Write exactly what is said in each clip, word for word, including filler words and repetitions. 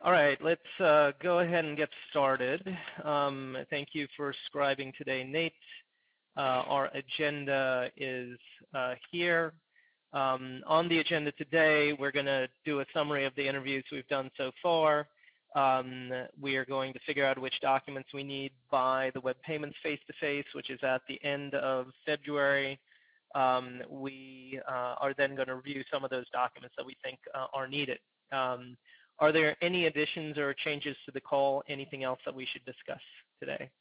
All right, let's uh, go ahead and get started. Um, thank you for scribing today, Nate. Uh, our agenda is uh, here. Um, on the agenda today, we're going to do a summary of the interviews we've done so far. Um, we are going to figure out which documents we need by the Web Payments Face-to-Face, which is at the end of February. Um, we uh, are then going to review some of those documents that we think uh, are needed. Um, Are there any additions or changes to the call? Anything else that we should discuss today?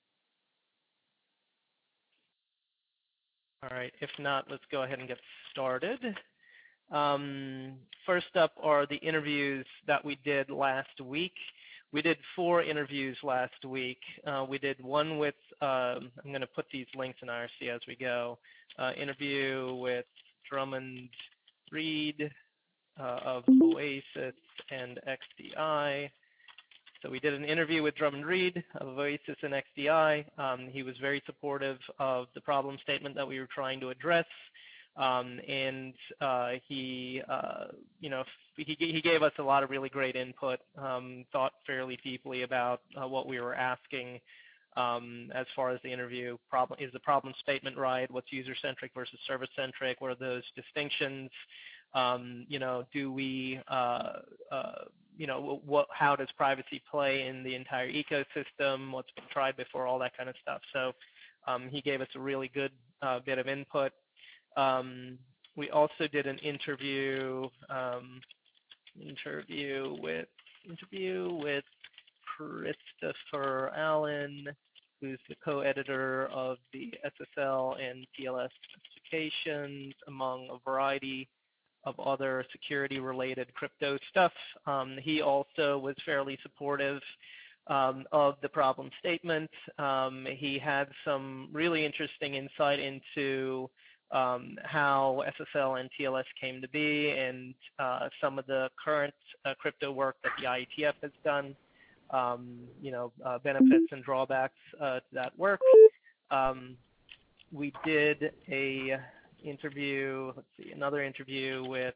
All right, if not, let's go ahead and get started. Um, first up are the interviews that we did last week. We did four interviews last week. Uh, we did one with, um, I'm going to put these links in I R C as we go, uh, interview with Drummond Reed uh, of Oasis and X D I. So we did an interview with Drummond Reed of Oasis and X D I. Um, he was very supportive of the problem statement that we were trying to address. Um, and uh, he, uh, you know, he, he gave us a lot of really great input, um, thought fairly deeply about uh, what we were asking um, as far as the interview. Problem, is the problem statement right? What's user-centric versus service-centric? What are those distinctions? Um, you know, do we, uh, uh, you know, what, how does privacy play in the entire ecosystem? What's been tried before? All that kind of stuff. So um, he gave us a really good uh, bit of input. Um, we also did an interview, um, interview with interview with Christopher Allen, who's the co-editor of the S S L and T L S specifications, among a variety of other security-related crypto stuff. Um, he also was fairly supportive um, of the problem statement. Um, he had some really interesting insight into um, how S S L and T L S came to be and uh, some of the current uh, crypto work that the I E T F has done, um, you know, uh, benefits and drawbacks uh, to that work. Um, we did a interview, let's see, another interview with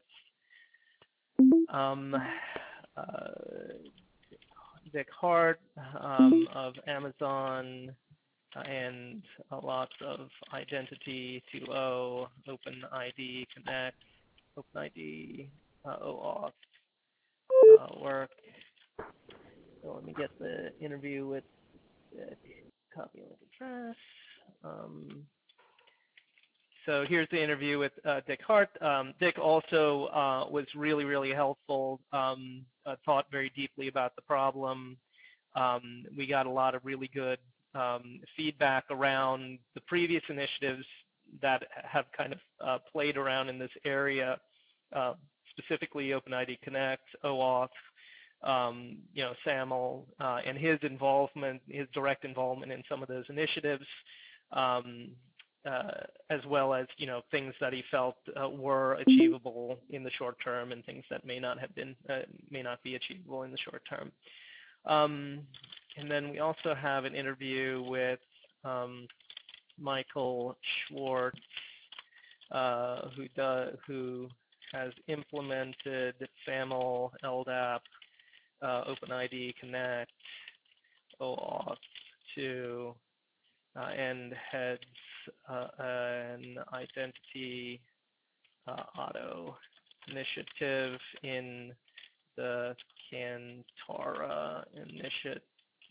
um, uh, Dick Hart um, of Amazon and a lot of Identity two point oh, OpenID Connect, OpenID, uh, OAuth uh, work. So let me get the interview with the copy link address. Um, So here's the interview with uh, Dick Hart. Um, Dick also uh, was really, really helpful, um, uh, thought very deeply about the problem. Um, we got a lot of really good um, feedback around the previous initiatives that have kind of uh, played around in this area, uh, specifically OpenID Connect, OAuth, um, you know, SAML, uh, and his involvement, his direct involvement in some of those initiatives. Um, Uh, as well as, you know, things that he felt uh, were achievable in the short term and things that may not have been, uh, may not be achievable in the short term. Um, and then we also have an interview with um, Michael Schwartz, uh, who, does, who has implemented SAML, L D A P, uh, OpenID Connect, OAuth two, uh, and heads Uh, an identity uh, auto initiative in the Kantara initiative.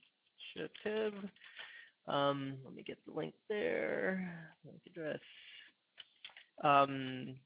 Um, let me get the link there, link address. Um,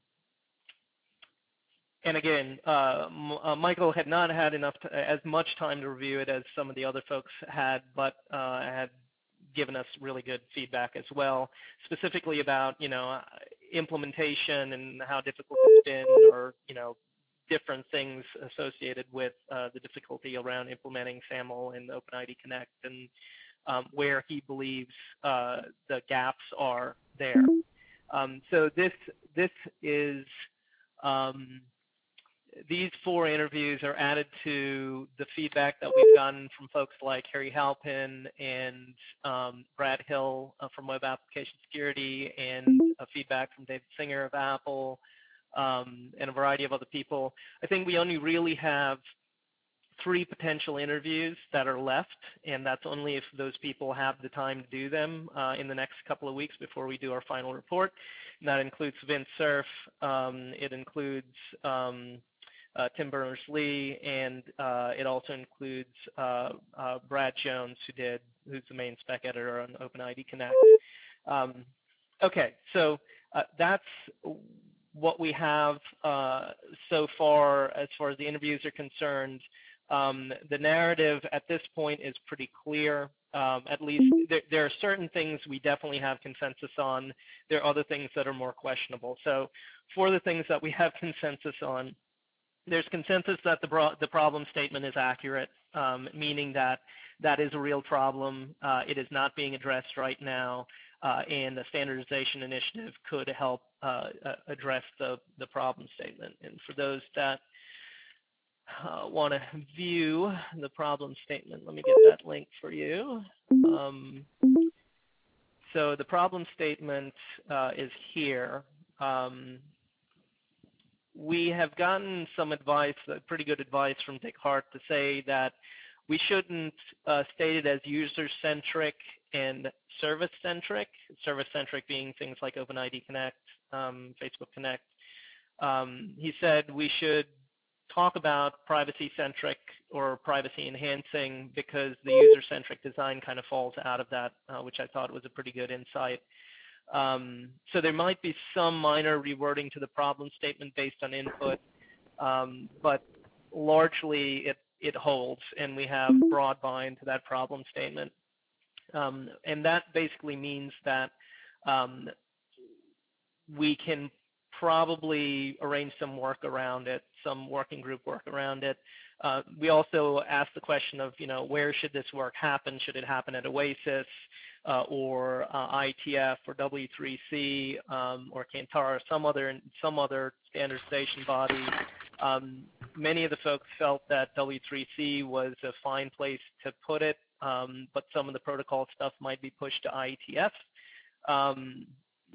and again, uh, uh, Michael had not had enough to, as much time to review it as some of the other folks had, but uh, had given us really good feedback as well, specifically about, you know, implementation and how difficult it's been, or, you know, different things associated with uh, the difficulty around implementing SAML and OpenID Connect, and um, where he believes uh, the gaps are there. Um, so this this is um, these four interviews are added to the feedback that we've gotten from folks like Harry Halpin and um, Brad Hill uh, from Web Application Security, and uh, feedback from David Singer of Apple, um, and a variety of other people. I think we only really have three potential interviews that are left, and that's only if those people have the time to do them uh, in the next couple of weeks before we do our final report. And that includes Vint Cerf, um, it includes um, uh, Tim Berners-Lee, and uh, it also includes uh, uh, Brad Jones, who did, who's the main spec editor on OpenID Connect. Um, okay, so uh, that's what we have uh, so far as far as the interviews are concerned. Um, the narrative at this point is pretty clear. Um, at least there, there are certain things we definitely have consensus on. There are other things that are more questionable. So for the things that we have consensus on, there's consensus that the, bro the problem statement is accurate, um, meaning that that is a real problem. Uh, it is not being addressed right now, uh, and the standardization initiative could help uh, uh, address the, the problem statement. And for those that uh, want to view the problem statement, let me get that link for you. Um, so the problem statement uh, is here. Um, we have gotten some advice, uh, pretty good advice from Dick Hart to say that we shouldn't uh, state it as user-centric and service-centric, service-centric being things like OpenID Connect, um, Facebook Connect. Um, he said we should talk about privacy-centric or privacy-enhancing because the user-centric design kind of falls out of that, uh, which I thought was a pretty good insight. Um, so there might be some minor rewording to the problem statement based on input, um, but largely it, it holds, and we have broad buy-in to that problem statement. Um, and that basically means that um, we can probably arrange some work around it, some working group work around it. Uh, we also asked the question of, you know, where should this work happen? Should it happen at OASIS uh, or uh, I T F or W three C um, or Kantara, some other some other standardization body? Um, many of the folks felt that W three C was a fine place to put it, um, but some of the protocol stuff might be pushed to I E T F. Um,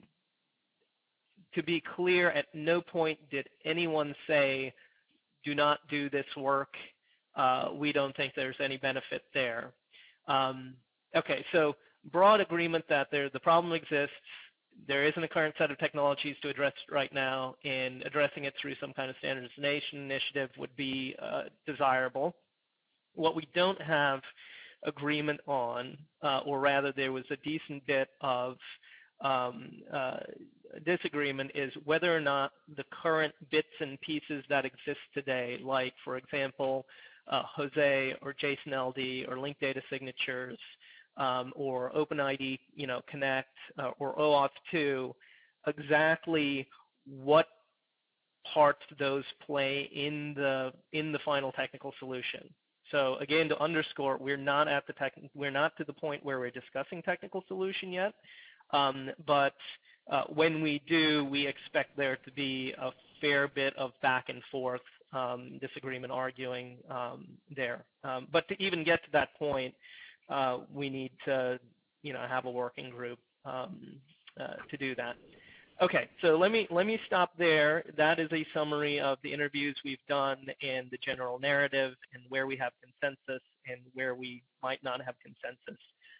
to be clear, at no point did anyone say, do not do this work. Uh, we don't think there's any benefit there. Um, okay, so broad agreement that there, the problem exists. There isn't a current set of technologies to address it right now, and addressing it through some kind of standardization initiative would be uh, desirable. What we don't have agreement on, uh, or rather there was a decent bit of um, uh, disagreement, is whether or not the current bits and pieces that exist today, like, for example, uh, Jose or JSON L D or linked data signatures, um, or OpenID, you know, Connect uh, or OAuth two, exactly what parts those play in the in the final technical solution. So again, to underscore, we're not at the tech, we're not to the point where we're discussing technical solution yet. Um, but uh, when we do, we expect there to be a fair bit of back and forth, um, disagreement, arguing um, there. Um, but to even get to that point, uh, we need to, you know, have a working group um, uh, to do that. Okay, so let me let me stop there. That is a summary of the interviews we've done and the general narrative and where we have consensus and where we might not have consensus.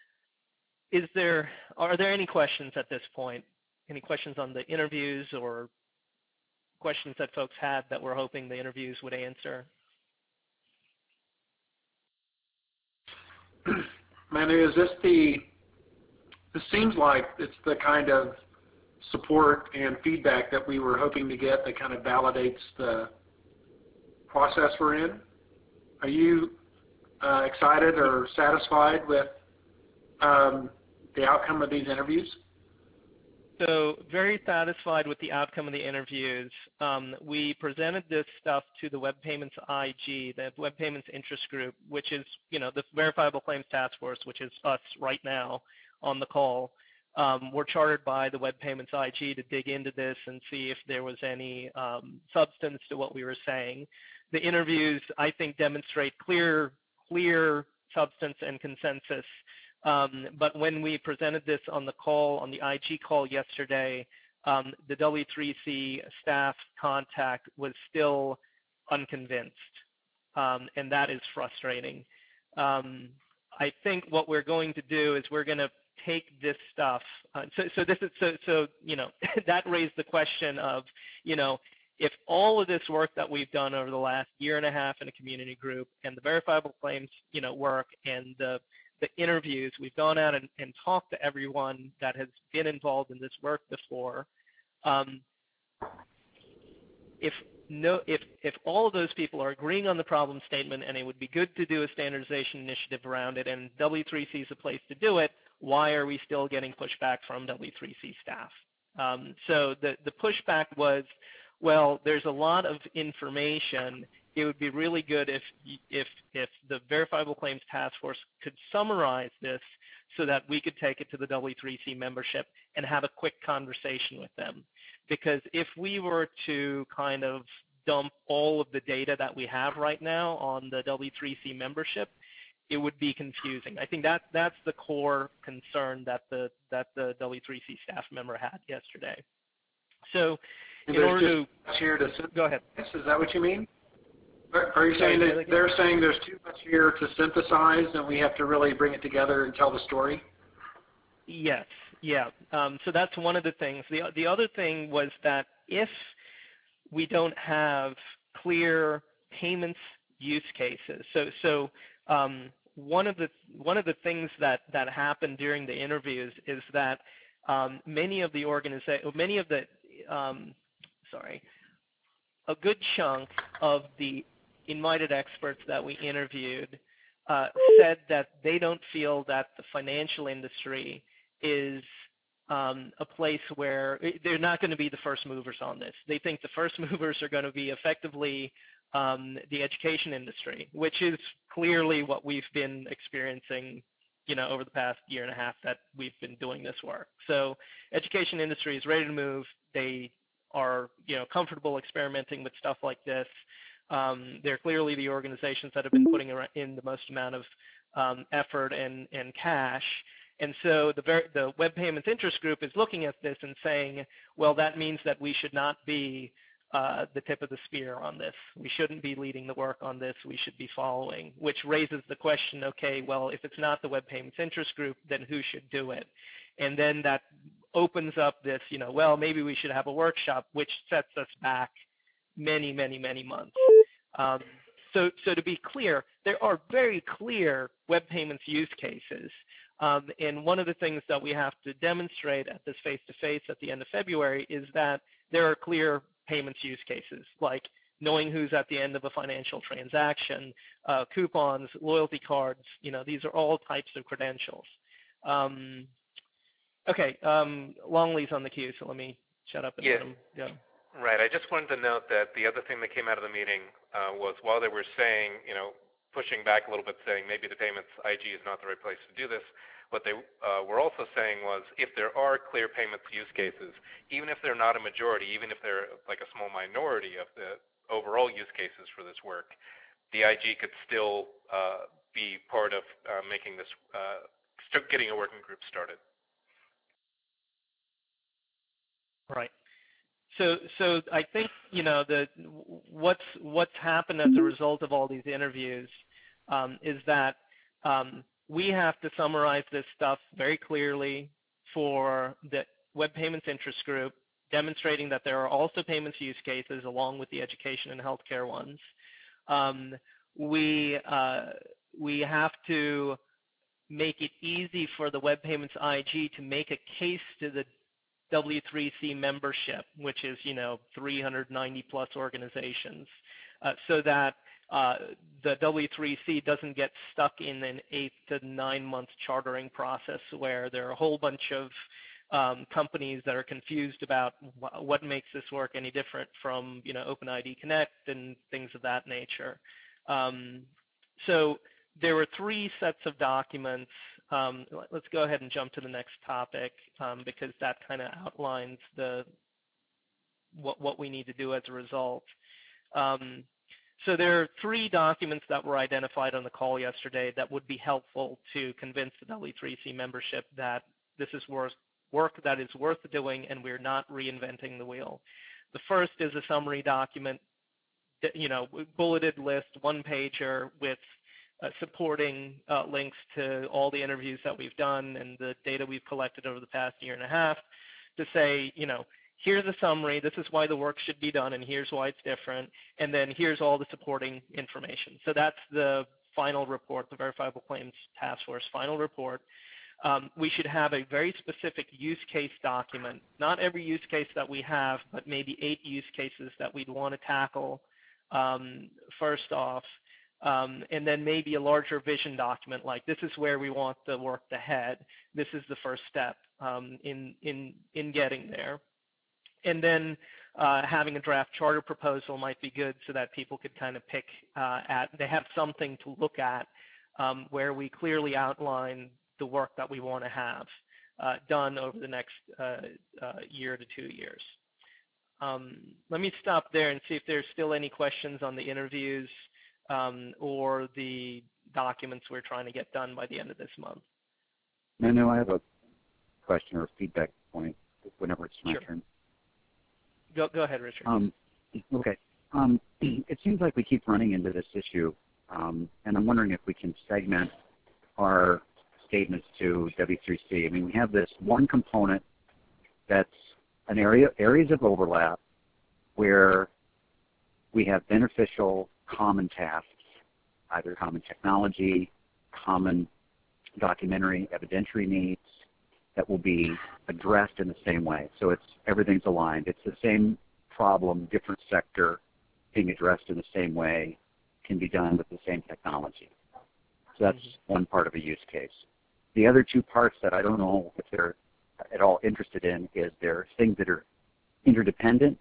Is there, are there any questions at this point? Any questions on the interviews or questions that folks had that we're hoping the interviews would answer? Manu, is this the, this seems like it's the kind of support and feedback that we were hoping to get that kind of validates the process we're in. Are you uh, excited or satisfied with um, the outcome of these interviews? So very satisfied with the outcome of the interviews. Um, we presented this stuff to the Web Payments I G, the Web Payments Interest Group, which is, you know, the Verifiable Claims Task Force, which is us right now on the call. Um, we're chartered by the Web Payments I G to dig into this and see if there was any um, substance to what we were saying. The interviews, I think, demonstrate clear, clear substance and consensus. Um, but when we presented this on the call, on the I G call yesterday, um, the W three C staff contact was still unconvinced. um, and that is frustrating. Um, I think what we're going to do is we're going to take this stuff. Uh, so, so this is so so you know that raised the question of you know if all of this work that we've done over the last year and a half in a community group and the verifiable claims you know work and the the interviews, we've gone out and, and talked to everyone that has been involved in this work before. Um, if no, if if all of those people are agreeing on the problem statement and it would be good to do a standardization initiative around it and W three C is a place to do it, why are we still getting pushback from W three C staff? Um, so the, the pushback was, well, there's a lot of information. It would be really good if, if, if the Verifiable Claims Task Force could summarize this so that we could take it to the W three C membership and have a quick conversation with them. Because if we were to kind of dump all of the data that we have right now on the W three C membership, it would be confusing. I think that that's the core concern that the that the W three C staff member had yesterday. So, in there's order just to here to go ahead. Is that what you mean? Are you Sorry, saying that they're saying there's too much here to synthesize and we have to really bring it together and tell the story? Yes. Yeah. Um, so that's one of the things. The the other thing was that if we don't have clear payments use cases, so so um, one of the one of the things that that happened during the interviews is that um, many of the organiza- many of the um, sorry, a good chunk of the invited experts that we interviewed uh, said that they don't feel that the financial industry is um, a place where they're not going to be the first movers on this. They think the first movers are going to be effectively um, the education industry, which is clearly what we've been experiencing, you know, over the past year and a half that we've been doing this work. So education industry is ready to move. They are, you know, comfortable experimenting with stuff like this. Um, they're clearly the organizations that have been putting in the most amount of um, effort and, and cash. And so the, ver- the Web Payments Interest Group is looking at this and saying, well, that means that we should not be uh, the tip of the spear on this. We shouldn't be leading the work on this. We should be following, which raises the question, okay, well, if it's not the Web Payments Interest Group, then who should do it? And then that opens up this, you know, well, maybe we should have a workshop, which sets us back many, many, many months. Um, so, so to be clear, there are very clear web payments use cases. Um, and one of the things that we have to demonstrate at this face-to-face at the end of February is that there are clear payments use cases, like knowing who's at the end of a financial transaction, uh, coupons, loyalty cards. You know, these are all types of credentials. Um, okay, um, Longley's on the queue, so let me shut up and yeah. let him go. Right. I just wanted to note that the other thing that came out of the meeting uh, was while they were saying, you know, pushing back a little bit, saying maybe the payments I G is not the right place to do this, what they uh, were also saying was if there are clear payments use cases, even if they're not a majority, even if they're like a small minority of the overall use cases for this work, the I G could still uh, be part of uh, making this, uh, start getting a working group started. Right. So, so I think, you know, the what's what's happened as a result of all these interviews um, is that um, we have to summarize this stuff very clearly for the Web Payments Interest Group, demonstrating that there are also payments use cases along with the education and healthcare ones. Um, we uh, we have to make it easy for the Web Payments I G to make a case to the W three C membership, which is, you know, three hundred ninety plus organizations, uh, so that uh, the W three C doesn't get stuck in an eight to nine month chartering process where there are a whole bunch of um, companies that are confused about wh what makes this work any different from, you know, OpenID Connect and things of that nature. Um, so there were three sets of documents. Um, let's go ahead and jump to the next topic um, because that kind of outlines the what, what we need to do as a result. Um, so there are three documents that were identified on the call yesterday that would be helpful to convince the W three C membership that this is worth, work that is worth doing and we're not reinventing the wheel. The first is a summary document you know, bulleted list, one pager with uh, supporting uh, links to all the interviews that we've done and the data we've collected over the past year and a half to say, you know, here's a summary, this is why the work should be done, and here's why it's different, and then here's all the supporting information. So that's the final report, the Verifiable Claims Task Force final report. Um, we should have a very specific use case document, not every use case that we have, but maybe eight use cases that we'd want to tackle um, first off, um, and then maybe a larger vision document like this is where we want the work to head. This is the first step um, in, in, in getting there. And then uh, having a draft charter proposal might be good so that people could kind of pick uh, at, they have something to look at um, where we clearly outline the work that we want to have uh, done over the next uh, uh, year to two years. Um, let me stop there and see if there's still any questions on the interviews um, or the documents we're trying to get done by the end of this month. No, no, I have a question or a feedback point whenever it's my Sure. turn. Go, go ahead, Richard. Um, okay. Um, it seems like we keep running into this issue, um, and I'm wondering if we can segment our statements to W three C. I mean, we have this one component that's an area, areas of overlap where we have beneficial common tasks, either common technology, common documentary, evidentiary needs that will be addressed in the same way. So it's everything's aligned. It's the same problem, different sector, being addressed in the same way, can be done with the same technology. So that's mm-hmm. one part of a use case. The other two parts that I don't know if they're at all interested in is there are things that are interdependent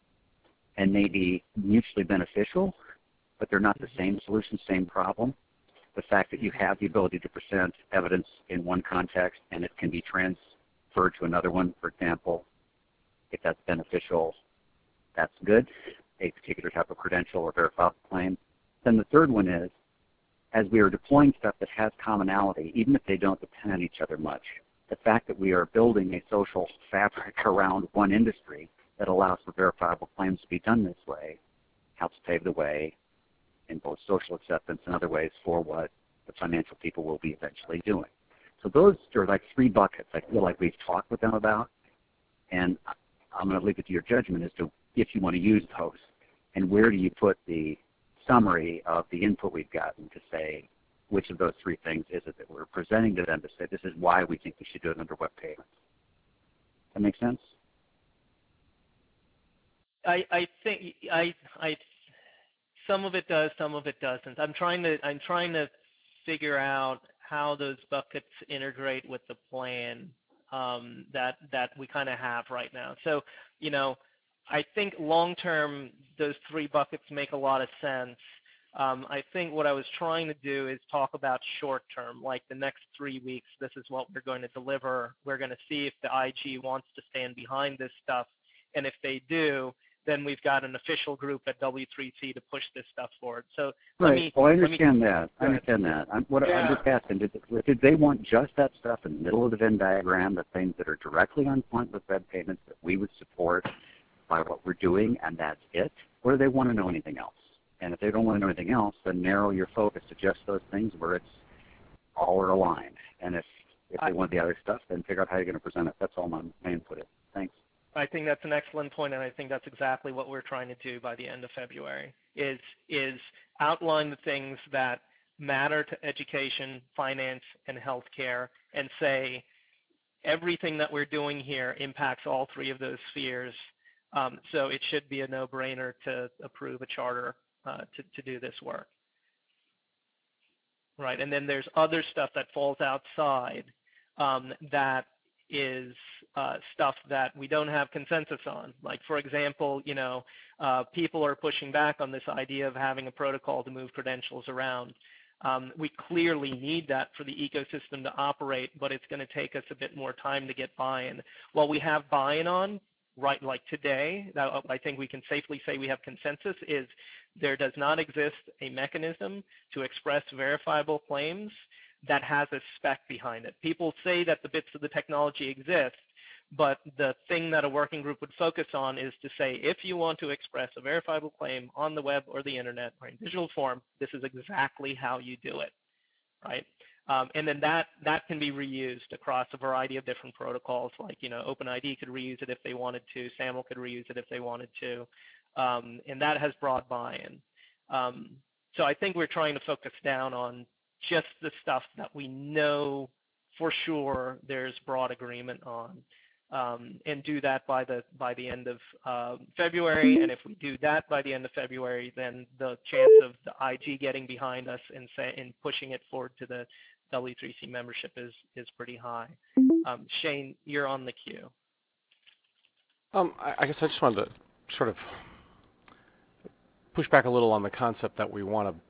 and maybe mutually beneficial, but they're not the same solution, same problem. The fact that you have the ability to present evidence in one context and it can be transferred to another one, for example, if that's beneficial, that's good, a particular type of credential or verifiable claim. Then the third one is, as we are deploying stuff that has commonality, even if they don't depend on each other much, the fact that we are building a social fabric around one industry that allows for verifiable claims to be done this way helps pave the way in both social acceptance and other ways for what the financial people will be eventually doing. So those are like three buckets I feel like we've talked with them about, and I'm going to leave it to your judgment as to if you want to use those, and where do you put the summary of the input we've gotten to say which of those three things is it that we're presenting to them to say this is why we think we should do it under web payments. Does that make sense? I, I think I, I, some of it does, some of it doesn't. I'm trying to, I'm trying to figure out how those buckets integrate with the plan um, that that we kind of have right now. So, you know, I think long-term, those three buckets make a lot of sense. Um, I think what I was trying to do is talk about short-term, like the next three weeks, this is what we're going to deliver. We're going to see if the I G wants to stand behind this stuff. And if they do, then we've got an official group at W three C to push this stuff forward. So right. let me, well, I understand me, that. I understand that. I'm, what yeah. I'm just asking, did, did they want just that stuff in the middle of the Venn diagram, the things that are directly on point with web payments that we would support by what we're doing, and that's it? Or do they want to know anything else? And if they don't want to know anything else, then narrow your focus to just those things where it's all are aligned. And if, if they I, want the other stuff, then figure out how you're going to present it. That's all my, my input is. Thanks. I think that's an excellent point, and I think that's exactly what we're trying to do by the end of February, is, is outline the things that matter to education, finance, and healthcare, and say everything that we're doing here impacts all three of those spheres, um, so it should be a no-brainer to approve a charter uh, to, to do this work. Right, and then there's other stuff that falls outside um, that is uh, stuff that we don't have consensus on. Like, for example, you know, uh, people are pushing back on this idea of having a protocol to move credentials around. Um, we clearly need that for the ecosystem to operate, but it's going to take us a bit more time to get buy-in. While we have buy-in on, right, like today, that I think we can safely say we have consensus, is there does not exist a mechanism to express verifiable claims that has a spec behind it. People say that the bits of the technology exist, But the thing that a working group would focus on is to say, if you want to express a verifiable claim on the web or the internet or in digital form, this is exactly how you do it, right? Um, and then that, that can be reused across a variety of different protocols, like, you know, OpenID could reuse it if they wanted to, SAML could reuse it if they wanted to, um, and that has broad buy-in. Um, so I think we're trying to focus down on just the stuff that we know for sure there's broad agreement on, um, and do that by the by the end of uh, February. And if we do that by the end of February, then the chance of the I G getting behind us and say and pushing it forward to the W three C membership is is pretty high. Um, Shane, you're on the queue. Um, I, I guess I just wanted to sort of push back a little on the concept that we want to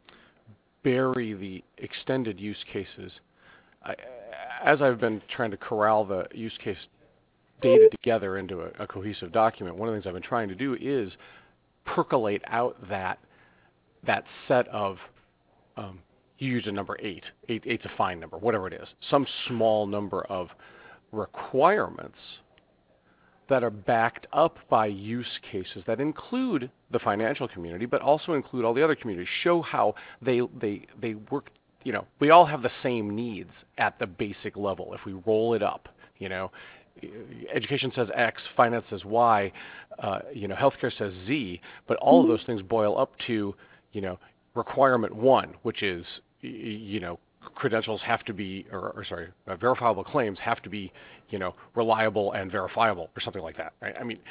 bury the extended use cases. I, as I've been trying to corral the use case data together into a, a cohesive document, one of the things I've been trying to do is percolate out that that set of, um, you use a number eight, eight, eight's a fine number, whatever it is, some small number of requirements that are backed up by use cases that include the financial community, but also include all the other communities. Show how they they they work. You know, we all have the same needs at the basic level. If we roll it up, you know, education says X, finance says Y, uh, you know, healthcare says Z, but all of those things boil up to, you know, requirement one, which is, you know, credentials have to be, or, or sorry, uh, verifiable claims have to be, you know, reliable and verifiable, or something like that, right? I mean,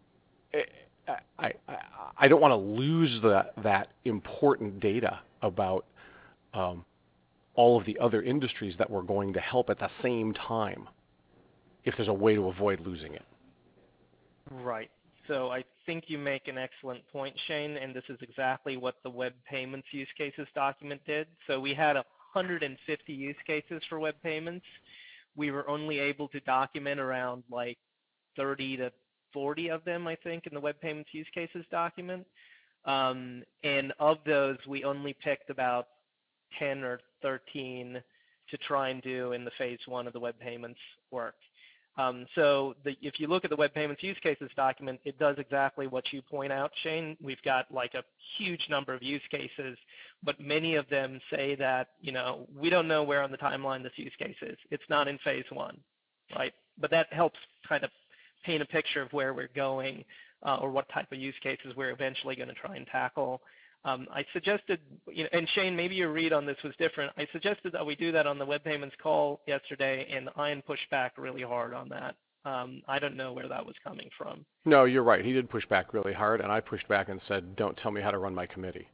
I, I, I don't want to lose the, that important data about um, all of the other industries that we're going to help at the same time, if there's a way to avoid losing it. Right. So I think you make an excellent point, Shane, and this is exactly what the web payments use cases document did. So we had one hundred fifty use cases for web payments. We were only able to document around like thirty to forty of them, I think, in the web payments use cases document. Um, and of those, we only picked about ten or thirteen to try and do in the phase one of the web payments work. Um, so the, if you look at the web payments use cases document, it does exactly what you point out, Shane. We've got like a huge number of use cases, but many of them say that, you know, we don't know where on the timeline this use case is. It's not in phase one, right? But that helps kind of paint a picture of where we're going uh, or what type of use cases we're eventually going to try and tackle. Um, I suggested, you know, and Shane, maybe your read on this was different. I suggested that we do that on the web payments call yesterday, and Ian pushed back really hard on that. Um, I don't know where that was coming from. No, you're right. He did push back really hard, and I pushed back and said, don't tell me how to run my committee.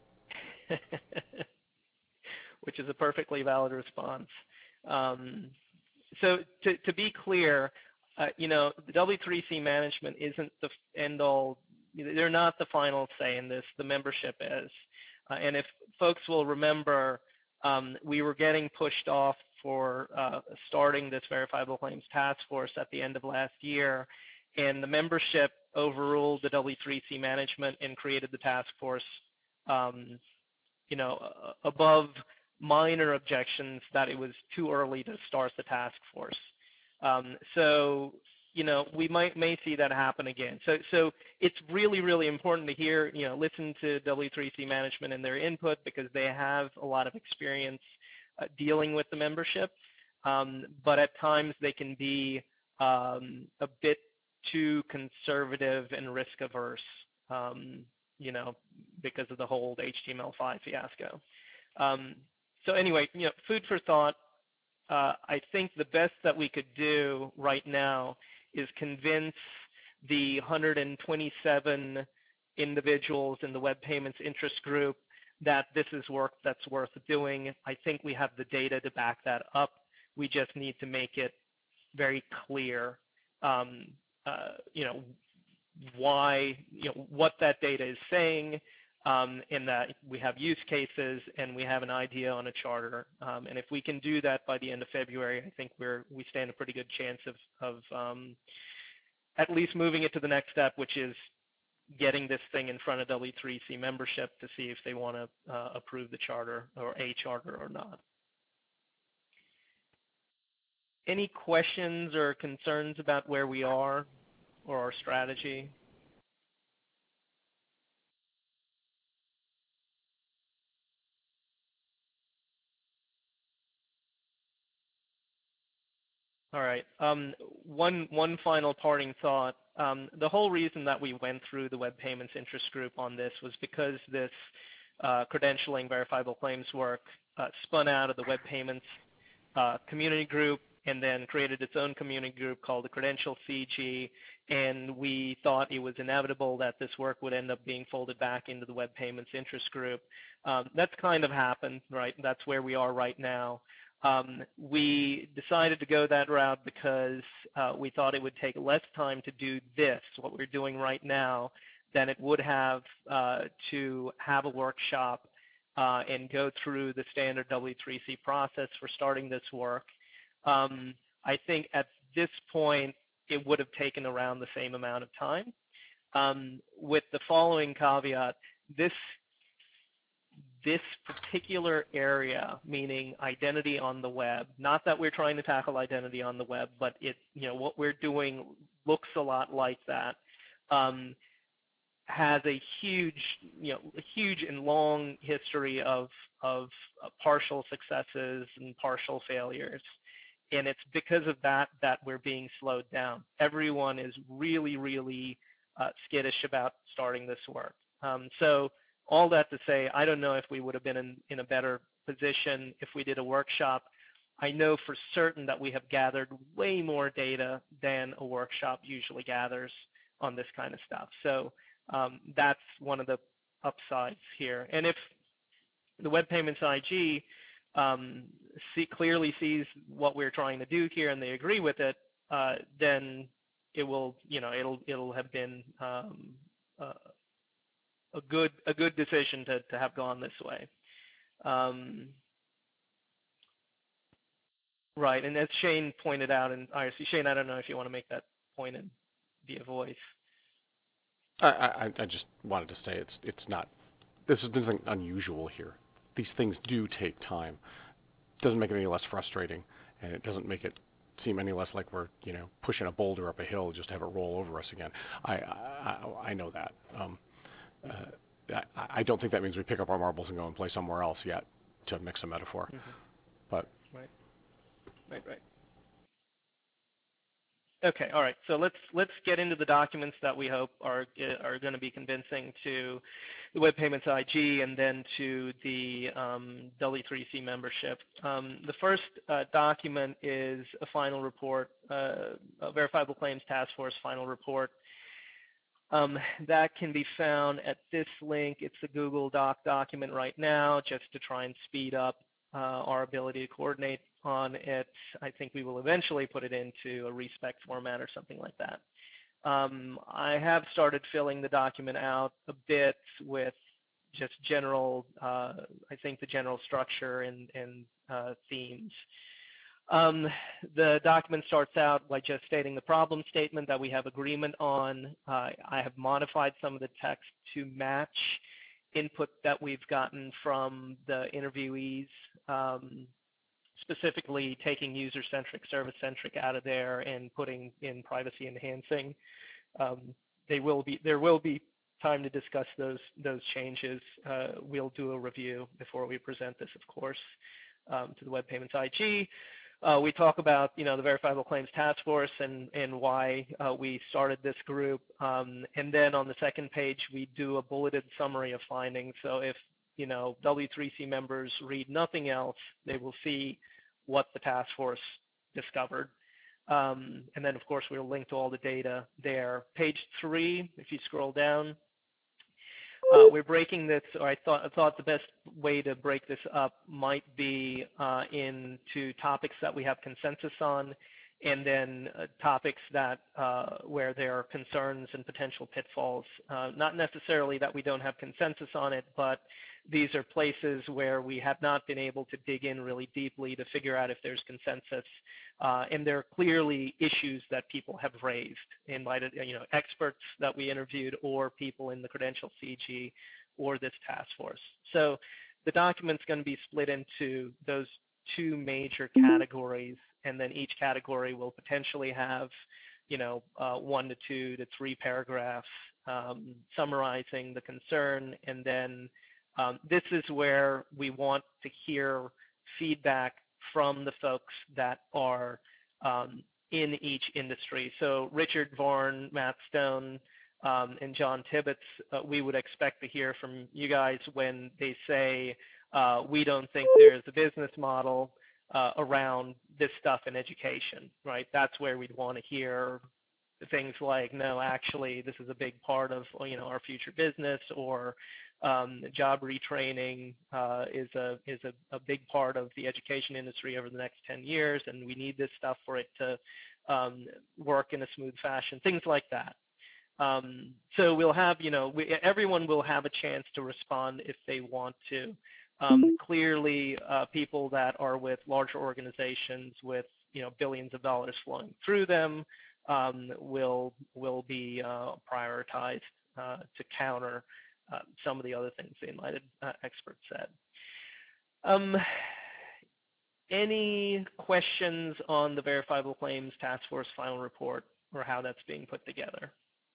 Which is a perfectly valid response. Um, so to, to be clear, uh, you know, the W three C management isn't the end-all. They're not the final say in this. The membership is. Uh, and if folks will remember, um, we were getting pushed off for uh, starting this verifiable claims task force at the end of last year, and the membership overruled the W three C management and created the task force, um, you know, above minor objections that it was too early to start the task force. Um, so, you know, we might may see that happen again. So, so it's really, really important to hear, you know, listen to W three C management and their input, because they have a lot of experience uh, dealing with the membership. Um, but at times they can be um, a bit too conservative and risk averse, um, you know, because of the whole H T M L five fiasco. Um, so anyway, you know, food for thought. Uh, I think the best that we could do right now is convince the one hundred twenty-seven individuals in the web payments interest group that this is work that's worth doing. I think we have the data to back that up. We just need to make it very clear, um, uh, you know, why, you know, what that data is saying, um, and that we have use cases and we have an idea on a charter. Um, and if we can do that by the end of February, I think we're we stand a pretty good chance of, of um, at least moving it to the next step, which is getting this thing in front of W three C membership to see if they want to uh, approve the charter or a charter or not. any questions or concerns about where we are or our strategy? All right. Um, one one final parting thought. Um, the whole reason that we went through the Web Payments Interest Group on this was because this uh, credentialing verifiable claims work uh, spun out of the Web Payments uh, community group and then created its own community group called the Credential C G, and we thought it was inevitable that this work would end up being folded back into the Web Payments Interest Group. Um, that's kind of happened, right? That's where we are right now. Um, we decided to go that route because uh, we thought it would take less time to do this, what we're doing right now, than it would have uh, to have a workshop uh, and go through the standard W three C process for starting this work. Um, I think at this point, it would have taken around the same amount of time. Um, with the following caveat, this this particular area, meaning identity on the web, not that we're trying to tackle identity on the web, but it, you know, what we're doing looks a lot like that, um, has a huge, you know, a huge and long history of, of uh, partial successes and partial failures. And it's because of that that we're being slowed down. Everyone is really, really uh, skittish about starting this work. Um, so all that to say, I don't know if we would have been in, in a better position if we did a workshop. I know for certain that we have gathered way more data than a workshop usually gathers on this kind of stuff. So um, that's one of the upsides here. And if the Web Payments I G um, see, clearly sees what we're trying to do here and they agree with it, uh, then it will, you know, it'll it'll have been um, uh, a good a good decision to to have gone this way. Um, right, and as Shane pointed out, and I see Shane, I don't know if you want to make that point in via voice. I, I, I just wanted to say it's it's not. This is nothing unusual here. These things do take time. It doesn't make it any less frustrating, and it doesn't make it seem any less like we're, you know, pushing a boulder up a hill just to have it roll over us again. I I, I know that. Um, uh, I, I don't think that means we pick up our marbles and go and play somewhere else yet, to mix a metaphor. Mm-hmm. But right, right, right. Okay, all right. So let's let's get into the documents that we hope are are going to be convincing to the Web Payments I G and then to the um, W three C membership. Um, the first uh, document is a final report, uh, a Verifiable Claims Task Force final report. Um, that can be found at this link. It's a Google Doc document right now, just to try and speed up uh, our ability to coordinate on it. I think we will eventually put it into a respec format or something like that. Um, I have started filling the document out a bit with just general, uh, I think the general structure and, and uh, themes. Um, the document starts out by just stating the problem statement that we have agreement on. Uh, I have modified some of the text to match input that we've gotten from the interviewees, um, specifically taking user-centric, service-centric out of there and putting in privacy enhancing. Um, they will be, there will be time to discuss those, those changes. Uh, we'll do a review before we present this, of course, um, to the Web Payments I G. Uh, we talk about, you know, the Verifiable Claims Task Force and, and why uh, we started this group. Um, and then on the second page, we do a bulleted summary of findings. So if, you know, W three C members read nothing else, they will see what the task force discovered. Um, and then, of course, we'll link to all the data there. Page three, if you scroll down, Uh, we're breaking this, or I thought, I thought the best way to break this up might be uh, into topics that we have consensus on, and then uh, topics that uh, where there are concerns and potential pitfalls. Uh, not necessarily that we don't have consensus on it, but these are places where we have not been able to dig in really deeply to figure out if there's consensus. Uh, and there are clearly issues that people have raised, invited, you know, experts that we interviewed or people in the Credential C G or this task force. So the document's going to be split into those two major categories, and then each category will potentially have, you know, uh, one to two to three paragraphs um, summarizing the concern, and then um, this is where we want to hear feedback from the folks that are um, in each industry. So Richard Varn, Matt Stone, um, and John Tibbetts, uh, we would expect to hear from you guys when they say, uh, we don't think there's a business model uh, around this stuff in education, right? That's where we'd want to hear things like, no, actually, this is a big part of, you know, our future business, or um, job retraining uh, is a is a, a big part of the education industry over the next ten years, and we need this stuff for it to um, work in a smooth fashion, things like that. Um, so we'll have, you know, we, everyone will have a chance to respond if they want to. Um, clearly, uh, people that are with larger organizations with, you know, billions of dollars flowing through them um, will will be uh, prioritized uh, to counter uh, some of the other things the Enlighted uh, experts said. Um, any questions on the Verifiable Claims Task Force final report or how that's being put together?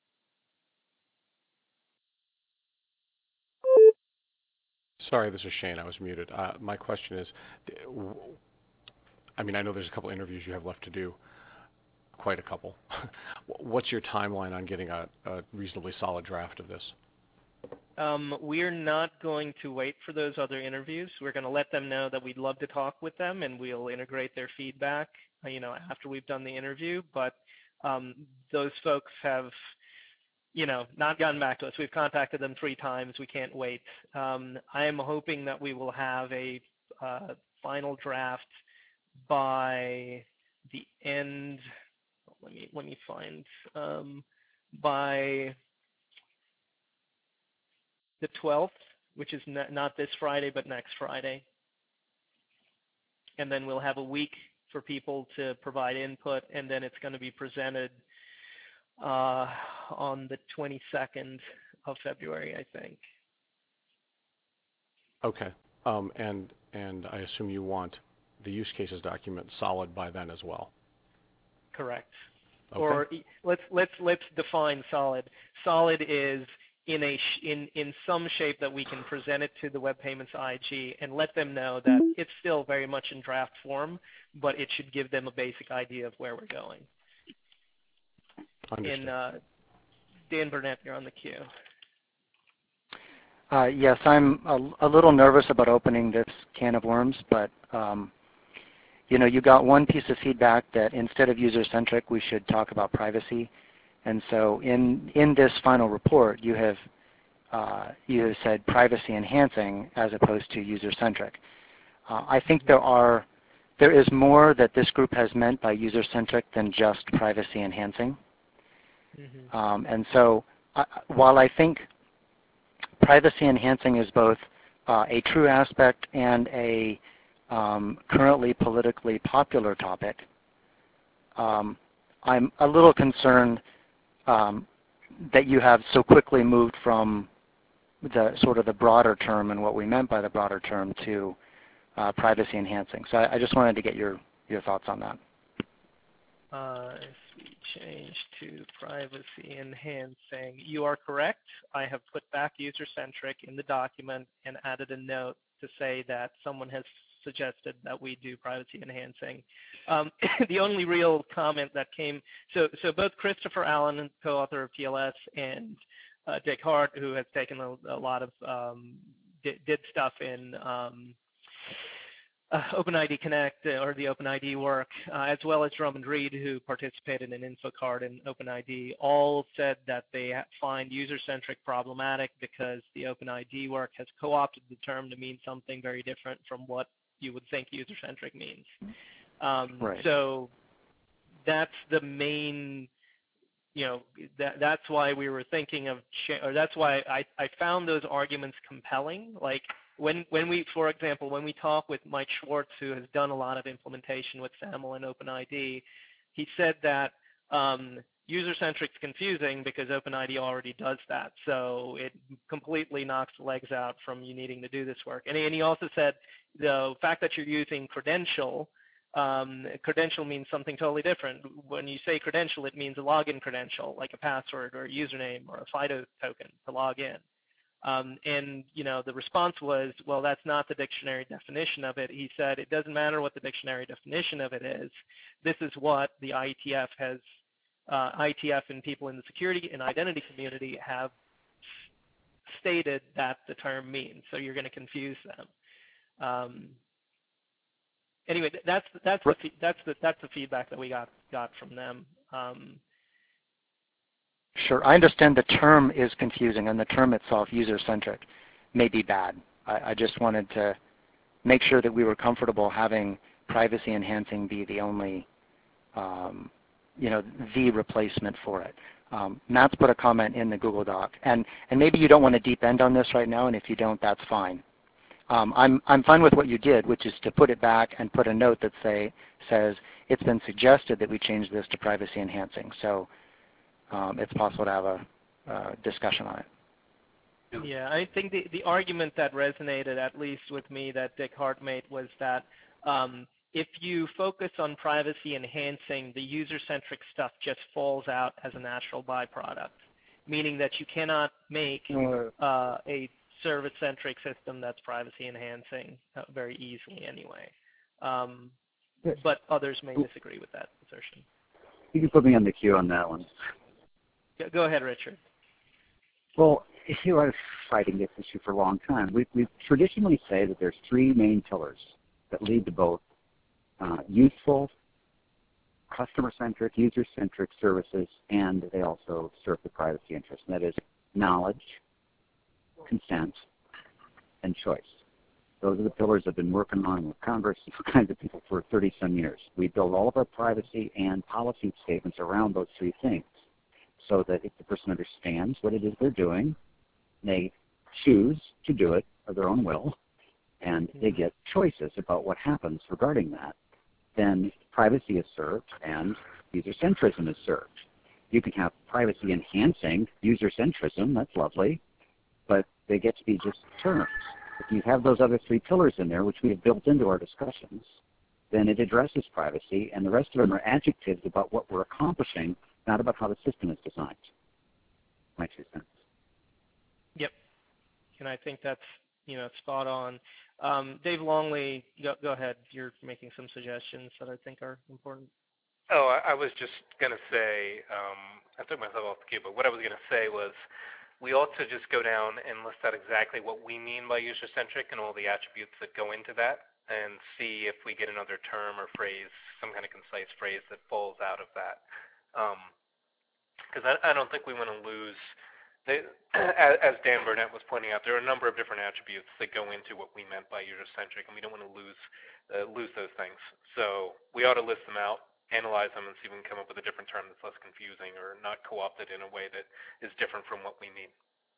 Sorry, this is Shane. I was muted. Uh, my question is, I mean, I know there's a couple interviews you have left to do, quite a couple. What's your timeline on getting a, a reasonably solid draft of this? Um, we're not going to wait for those other interviews. We're going to let them know that we'd love to talk with them, and we'll integrate their feedback, you know, after we've done the interview. But um, those folks have, you know, not gotten back to us. We've contacted them three times. We can't wait. Um, I am hoping that we will have a uh, final draft by the end. Let me let me find um, by the twelfth, which is not, not this Friday, but next Friday. And then we'll have a week for people to provide input, and then it's going to be presented uh, on the twenty-second of February, I think. Okay. Um, and and I assume you want the use cases document solid by then as well. Correct. Okay. Or let's let's let's define solid. Solid is in a in in some shape that we can present it to the Web Payments I G and let them know that it's still very much in draft form, but it should give them a basic idea of where we're going. Understood. In uh, Dan Burnett, you're on the queue. Uh, yes, I'm a, a little nervous about opening this can of worms, but um, you know, you got one piece of feedback that instead of user-centric, we should talk about privacy. And so in, in this final report, you have, uh, you have said privacy enhancing as opposed to user-centric. Uh, I think there are, there is more that this group has meant by user-centric than just privacy enhancing. Mm-hmm. um, and so uh, while I think privacy enhancing is both uh, a true aspect and a um, currently politically popular topic, um, I'm a little concerned um, that you have so quickly moved from the sort of the broader term and what we meant by the broader term to uh, privacy enhancing. So I, I just wanted to get your, your thoughts on that. Uh, if we change to privacy enhancing, you are correct. I have put back user-centric in the document and added a note to say that someone has suggested that we do privacy enhancing. Um, the only real comment that came, so, so both Christopher Allen, co-author of T L S, and uh, Dick Hart, who has taken a, a lot of, um, did, did stuff in um, Uh, OpenID Connect uh, or the OpenID work, uh, as well as Drummond Reed, who participated in InfoCard and OpenID, all said that they find user-centric problematic because the OpenID work has co-opted the term to mean something very different from what you would think user-centric means. Um, right. So that's the main, you know, that, that's why we were thinking of, or that's why I, I found those arguments compelling. Like, When, when we, for example, when we talk with Mike Schwartz, who has done a lot of implementation with SAML and OpenID, he said that um, user-centric is confusing because OpenID already does that. So it completely knocks the legs out from you needing to do this work. And, and he also said the fact that you're using credential, um, credential means something totally different. When you say credential, it means a login credential, like a password or a username or a FIDO token to log in. Um, and, you know, the response was, well, that's not the dictionary definition of it. He said, it doesn't matter what the dictionary definition of it is. This is what the I E T F has, uh, I E T F and people in the security and identity community have stated that the term means. So you're going to confuse them. Um, anyway, that's that's the that's the that's the feedback that we got got from them. Um, Sure. I understand the term is confusing, and the term itself, user-centric, may be bad. I, I just wanted to make sure that we were comfortable having privacy enhancing be the only, um, you know, the replacement for it. Um, Matt's put a comment in the Google Doc, and, and maybe you don't want to deep end on this right now, and if you don't, that's fine. Um, I'm, I'm fine with what you did, which is to put it back and put a note that say, says, it's been suggested that we change this to privacy enhancing. So Um, it's possible to have a uh, discussion on it. Yeah, I think the, the argument that resonated, at least with me, that Dick Hart made was that um, if you focus on privacy enhancing, the user-centric stuff just falls out as a natural byproduct, meaning that you cannot make uh, a service-centric system that's privacy enhancing uh, very easily anyway. Um, but others may disagree with that assertion. You can put me on the queue on that one. Go ahead, Richard. Well, you know, I was fighting this issue for a long time. We, we traditionally say that there's three main pillars that lead to both uh, useful, customer-centric, user-centric services, and they also serve the privacy interest. And that is knowledge, consent, and choice. Those are the pillars I've been working on with Congress and all kinds of people for thirty-some years. We build all of our privacy and policy statements around those three things, so that if the person understands what it is they're doing, they choose to do it of their own will, and they get choices about what happens regarding that, then privacy is served and user-centrism is served. You can have privacy-enhancing user-centrism, that's lovely, but they get to be just terms. If you have those other three pillars in there, which we have built into our discussions, then it addresses privacy, and the rest of them are adjectives about what we're accomplishing, not about how the system is designed. My two cents. Yep, and I think that's you know spot on. Um, Dave Longley, go, go ahead. You're making some suggestions that I think are important. Oh, I, I was just going to say, um, I took myself off the cue, but what I was going to say was we ought to just go down and list out exactly what we mean by user-centric and all the attributes that go into that, and see if we get another term or phrase, some kind of concise phrase that falls out of that. Because um, I, I don't think we want to lose, they, as, as Dan Burnett was pointing out, there are a number of different attributes that go into what we meant by user-centric, and we don't want to lose uh, lose those things. So we ought to list them out, analyze them, and see if we can come up with a different term that's less confusing or not co-opted in a way that is different from what we mean.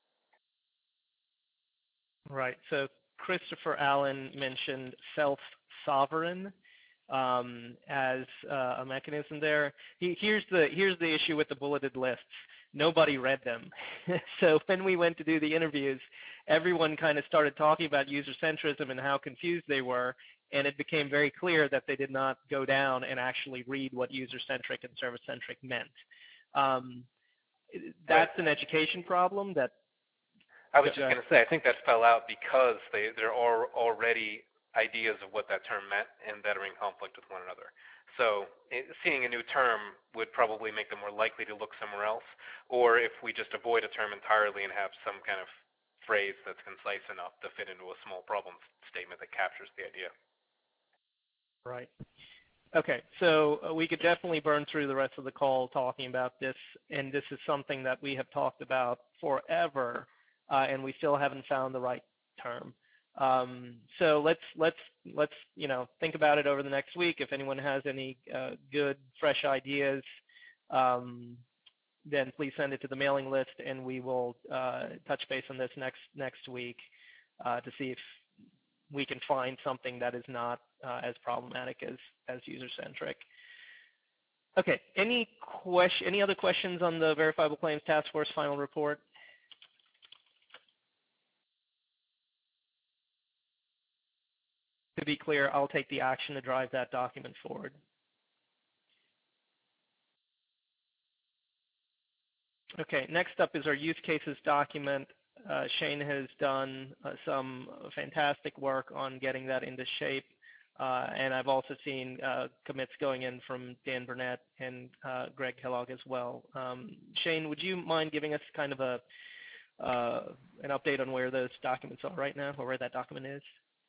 Right. So Christopher Allen mentioned self-sovereign um, as uh, a mechanism there. He, here's the here's the issue with the bulleted lists. Nobody read them. So when we went to do the interviews, everyone kind of started talking about user-centrism and how confused they were, and it became very clear that they did not go down and actually read what user-centric and service-centric meant. Um, that's an education problem that I was just going to say, I think that fell out because they, there are already ideas of what that term meant and that are in conflict with one another. So it, seeing a new term would probably make them more likely to look somewhere else, or if we just avoid a term entirely and have some kind of phrase that's concise enough to fit into a small problem statement that captures the idea. Right. Okay, so uh, we could definitely burn through the rest of the call talking about this, and this is something that we have talked about forever, uh, and we still haven't found the right term. Um, so let's let's let's you know think about it over the next week. If anyone has any uh, good, fresh ideas, um, then please send it to the mailing list, and we will uh, touch base on this next next week uh, to see if we can find something that is not uh, as problematic as as user-centric. Okay. Any question? Any other questions on the Verifiable Claims Task Force final report? To be clear, I'll take the action to drive that document forward. Okay, next up is our use cases document. Uh, Shane has done uh, some fantastic work on getting that into shape. Uh, and I've also seen uh, commits going in from Dan Burnett and uh, Greg Kellogg as well. Um, Shane, would you mind giving us kind of a uh, an update on where those documents are right now, or where that document is?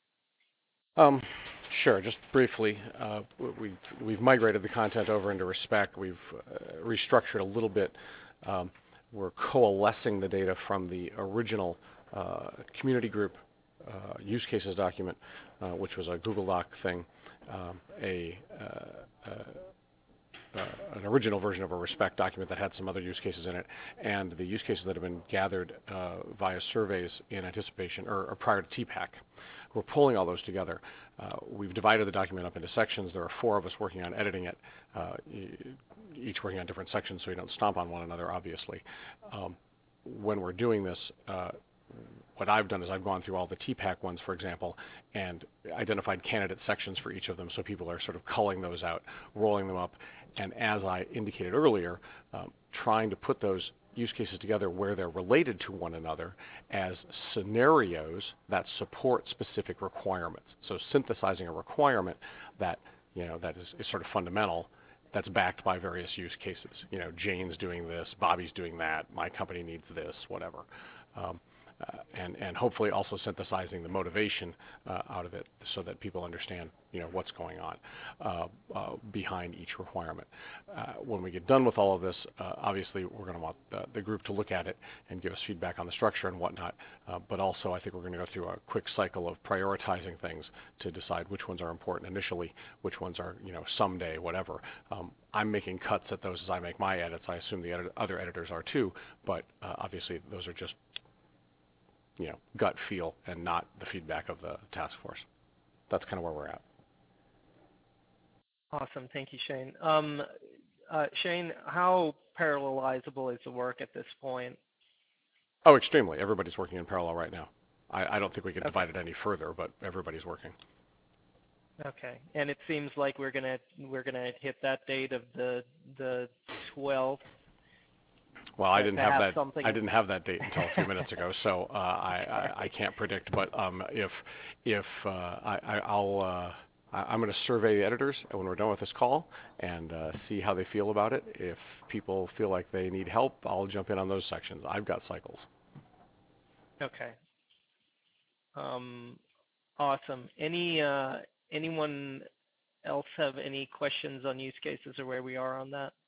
Um, sure. Just briefly, uh, we've, we've migrated the content over into Respect. We've uh, restructured a little bit. Um, we're coalescing the data from the original uh, community group uh, use cases document, uh, which was a Google Doc thing, um, a uh, uh, Uh, an original version of a Respect document that had some other use cases in it, and the use cases that have been gathered uh, via surveys in anticipation or, or prior to T PAC. We're pulling all those together. Uh, we've divided the document up into sections. There are four of us working on editing it, uh, each working on different sections so we don't stomp on one another, obviously. Um, when we're doing this, uh, what I've done is I've gone through all the T PAC ones, for example, and identified candidate sections for each of them so people are sort of culling those out, rolling them up, and as I indicated earlier, um, trying to put those use cases together where they're related to one another as scenarios that support specific requirements. So synthesizing a requirement that, you know, that is, is sort of fundamental, that's backed by various use cases. You know, Jane's doing this, Bobby's doing that, my company needs this, whatever. Um, Uh, and, and hopefully also synthesizing the motivation uh, out of it so that people understand, you know, what's going on uh, uh, behind each requirement. Uh, when we get done with all of this, uh, obviously we're going to want the, the group to look at it and give us feedback on the structure and whatnot, uh, but also I think we're going to go through a quick cycle of prioritizing things to decide which ones are important initially, which ones are, you know, someday, whatever. Um, I'm making cuts at those as I make my edits. I assume the edit other editors are too, but uh, obviously those are just, you know, gut feel and not the feedback of the task force. That's kind of where we're at. Awesome. Thank you, Shane. Um, uh, Shane, how parallelizable is the work at this point? Oh, extremely. Everybody's working in parallel right now. I, I don't think we can Okay. divide it any further, but everybody's working. Okay. And it seems like we're gonna we're gonna hit that date of the the twelfth. Well, I didn't have that. Something. I didn't have that date until a few minutes ago, so uh, I, I I can't predict. But um, if if uh, I, I I'll uh, I, I'm going to survey the editors when we're done with this call and uh, see how they feel about it. If people feel like they need help, I'll jump in on those sections. I've got cycles. Okay. Um, awesome. Any uh, anyone else have any questions on use cases or where we are on that?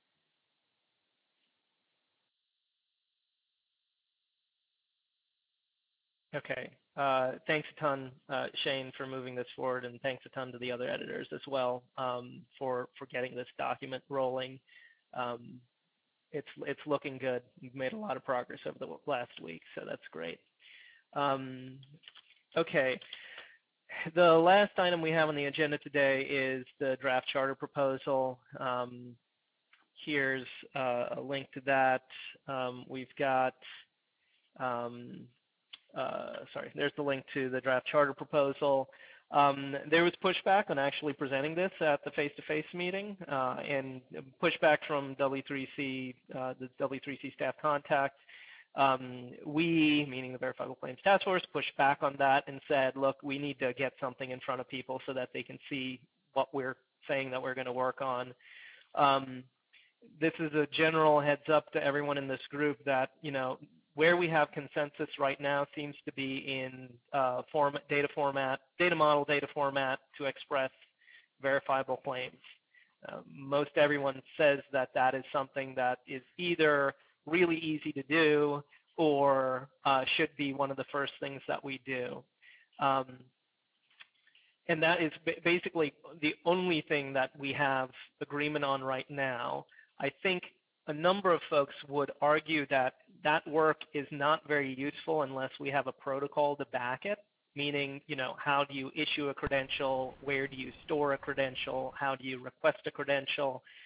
Okay. Uh, thanks a ton, uh, Shane, for moving this forward, and thanks a ton to the other editors as well um, for for getting this document rolling. Um, it's it's looking good. You've made a lot of progress over the last week, so that's great. Um, okay. The last item we have on the agenda today is the draft charter proposal. Um, here's uh, a link to that. Um, we've got um, Uh, sorry, there's the link to the draft charter proposal. Um, there was pushback on actually presenting this at the face-to-face meeting, uh, and pushback from W three C, uh, the W three C staff contact. Um, we, meaning the Verifiable Claims Task Force, pushed back on that and said, look, we need to get something in front of people so that they can see what we're saying that we're going to work on. Um, this is a general heads up to everyone in this group that, you know, where we have consensus right now seems to be in uh, format, data format, data model, data format to express verifiable claims. Uh, most everyone says that that is something that is either really easy to do or uh, should be one of the first things that we do. Um, and that is basically the only thing that we have agreement on right now. I think a number of folks would argue that that work is not very useful unless we have a protocol to back it, meaning, you know, how do you issue a credential? Where do you store a credential? How do you request a credential?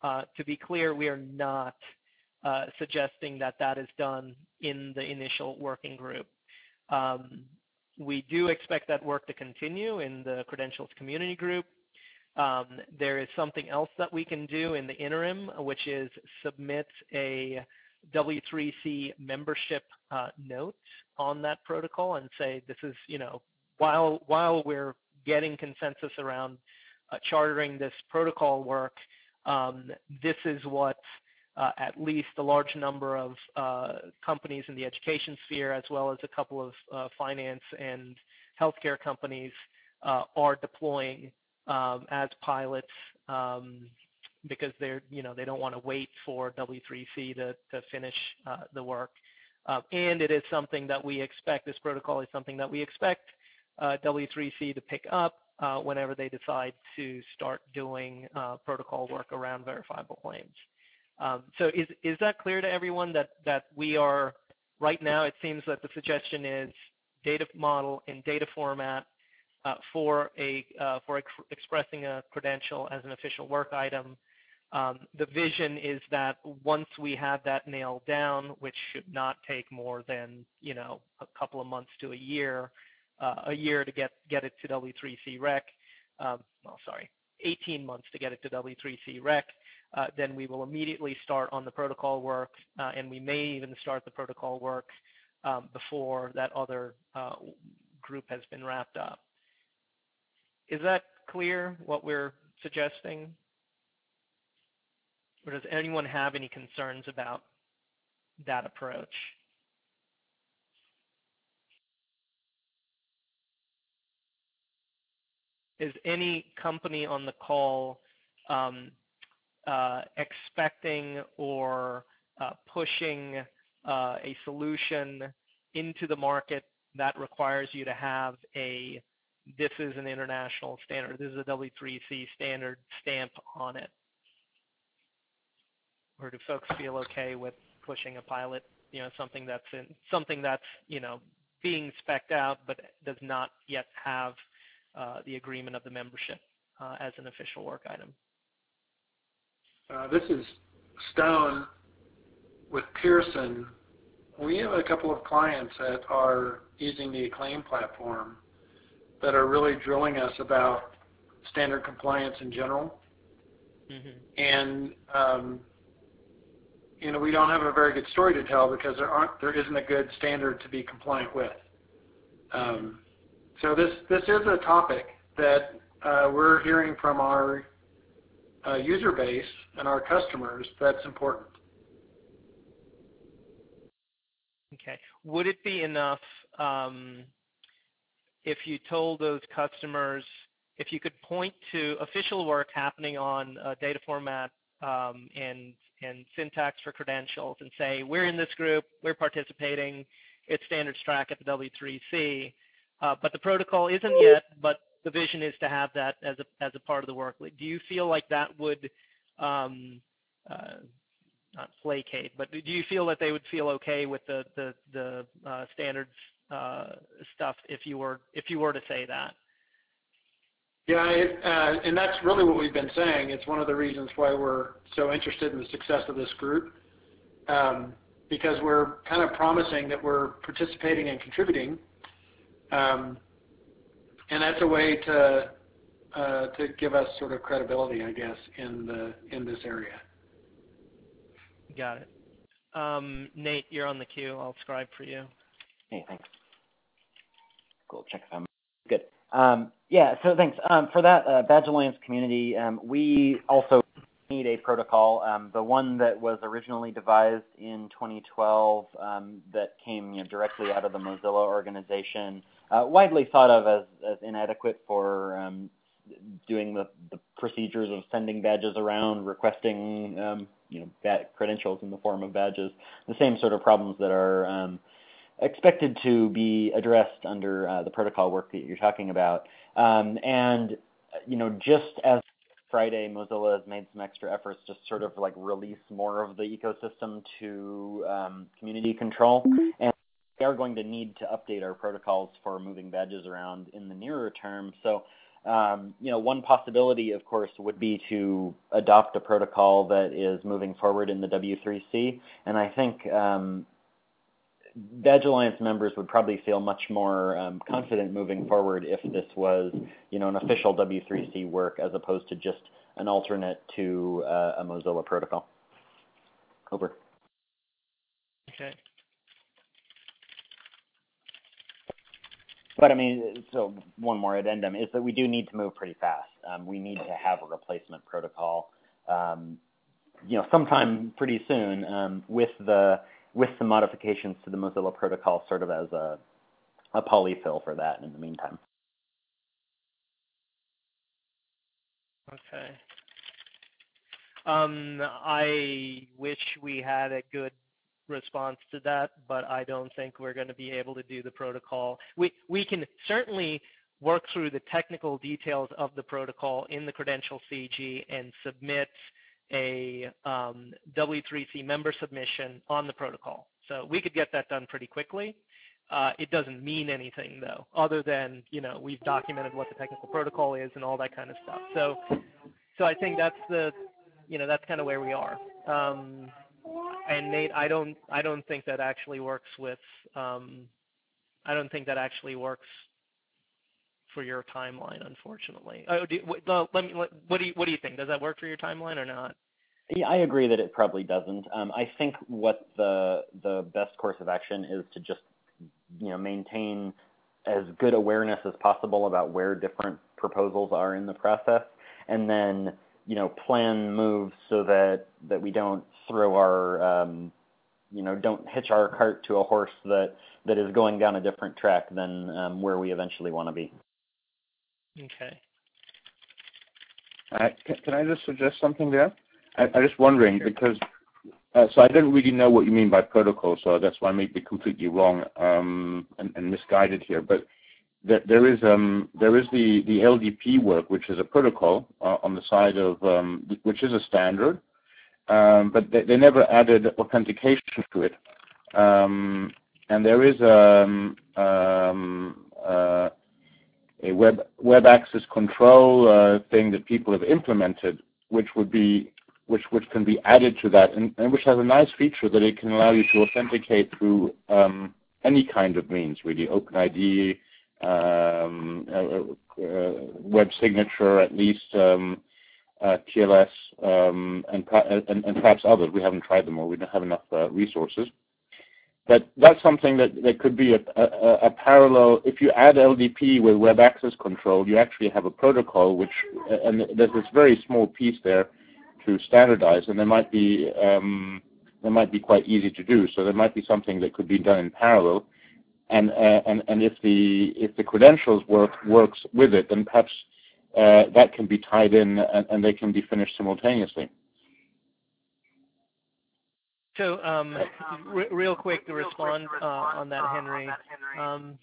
uh, to be clear, we are not uh, suggesting that that is done in the initial working group. Um, we do expect that work to continue in the credentials community group. Um, there is something else that we can do in the interim, which is submit a W three C membership uh, note on that protocol and say, this is, you know, while, while we're getting consensus around uh, chartering this protocol work, um, this is what uh, at least a large number of uh, companies in the education sphere, as well as a couple of uh, finance and healthcare companies uh, are deploying um, as pilots, um, because they're, you know, they don't want to wait for W three C to, to finish uh, the work. Uh, and it is something that we expect, this protocol is something that we expect uh, W three C to pick up uh, whenever they decide to start doing uh, protocol work around verifiable claims. Um, so is, is that clear to everyone that, that we are, right now it seems that the suggestion is data model in data format uh, for, a, uh, for ex expressing a credential as an official work item. Um, the vision is that once we have that nailed down, which should not take more than, you know, a couple of months to a year, uh, a year to get, get it to W three C rec, um, well, sorry, eighteen months to get it to W three C rec, uh, then we will immediately start on the protocol work, uh, and we may even start the protocol work um, before that other uh, group has been wrapped up. Is that clear, what we're suggesting? Or does anyone have any concerns about that approach? Is any company on the call um, uh, expecting or uh, pushing uh, a solution into the market that requires you to have a, this is an international standard, this is a W three C standard stamp on it? Or do folks feel okay with pushing a pilot, you know, something that's in, something that's, you know, being spec'd out but does not yet have uh, the agreement of the membership uh, as an official work item? Uh, this is Stone with Pearson. We have a couple of clients that are using the Acclaim platform that are really drilling us about standard compliance in general. Mm-hmm. And um, you know, we don't have a very good story to tell because there aren't, there isn't a good standard to be compliant with. Um, so this this is a topic that uh, we're hearing from our uh, user base and our customers that's important. Okay. Would it be enough um, if you told those customers, if you could point to official work happening on uh, data format um, and and syntax for credentials and say, we're in this group, we're participating, it's standards track at the W three C, uh, but the protocol isn't yet, but the vision is to have that as a, as a part of the work. Do you feel like that would, um, uh, not placate, but do you feel that they would feel okay with the, the, the uh, standards uh, stuff if you were, if you were to say that? Yeah, it, uh, and that's really what we've been saying. It's one of the reasons why we're so interested in the success of this group, um, because we're kind of promising that we're participating and contributing, um, and that's a way to uh, to give us sort of credibility, I guess, in the in this area. Got it. Um, Nate, you're on the queue. I'll scribe for you. Hey, thanks. Cool. Check if I'm good. Um, yeah, so thanks. Um, for that uh, Badge Alliance community, um, we also need a protocol. Um, the one that was originally devised in twenty twelve um, that came you know, directly out of the Mozilla organization, uh, widely thought of as, as inadequate for um, doing the, the procedures of sending badges around, requesting um, you know, bad credentials in the form of badges, the same sort of problems that are um, expected to be addressed under uh, the protocol work that you're talking about. Um, and, you know, just as Friday, Mozilla has made some extra efforts to sort of like release more of the ecosystem to um, community control. And we are going to need to update our protocols for moving badges around in the nearer term. So Um, you know, one possibility, of course, would be to adopt a protocol that is moving forward in the W three C, and I think um, Badge Alliance members would probably feel much more um, confident moving forward if this was, you know, an official W three C work as opposed to just an alternate to uh, a Mozilla protocol. Over. Okay. But I mean, so one more addendum is that we do need to move pretty fast. Um, we need to have a replacement protocol, um, you know, sometime pretty soon um, with the with some modifications to the Mozilla protocol, sort of as a a polyfill for that. In the meantime. Okay. Um, I wish we had a good response to that, but I don't think we're going to be able to do the protocol. We we can certainly work through the technical details of the protocol in the credential C G and submit a um, W three C member submission on the protocol. So we could get that done pretty quickly. Uh, it doesn't mean anything though, other than, you know, we've documented what the technical protocol is and all that kind of stuff. So so I think that's the, you know, that's kind of where we are. Um, And Nate, I don't, I don't think that actually works with, um, I don't think that actually works for your timeline, unfortunately. Oh, do, what, let me, what do you, what do you think? Does that work for your timeline or not? Yeah, I agree that it probably doesn't. Um, I think what the the best course of action is to just, you know, maintain as good awareness as possible about where different proposals are in the process, and then, you know, plan moves so that, that we don't throw our, um, you know, don't hitch our cart to a horse that, that is going down a different track than um, where we eventually want to be. Okay. Uh, can, can I just suggest something there? I, I'm just wondering, sure. because, uh, so I don't really know what you mean by protocol, so that's why I may be completely wrong um, and, and misguided here. But there, there is um, there is the, the L D P work, which is a protocol uh, on the side of, um, which is a standard, um, but they, they never added authentication to it. Um, and there is um, um, uh, a web web access control uh, thing that people have implemented, which would be which which can be added to that, and, and which has a nice feature that it can allow you to authenticate through um, any kind of means, really, OpenID, um, uh, uh, web signature, at least um, uh, T L S, um, and, and, and perhaps others. We haven't tried them all. We don't have enough uh, resources. But that's something that, that could be a, a, a parallel. If you add L D P with web access control, you actually have a protocol which, and there's this very small piece there to standardize, and there might be um, there might be quite easy to do. So there might be something that could be done in parallel, and uh, and and if the if the credentials work works with it, then perhaps uh, that can be tied in, and, and they can be finished simultaneously. So, um, re real quick to respond uh, on that, Henry. Um,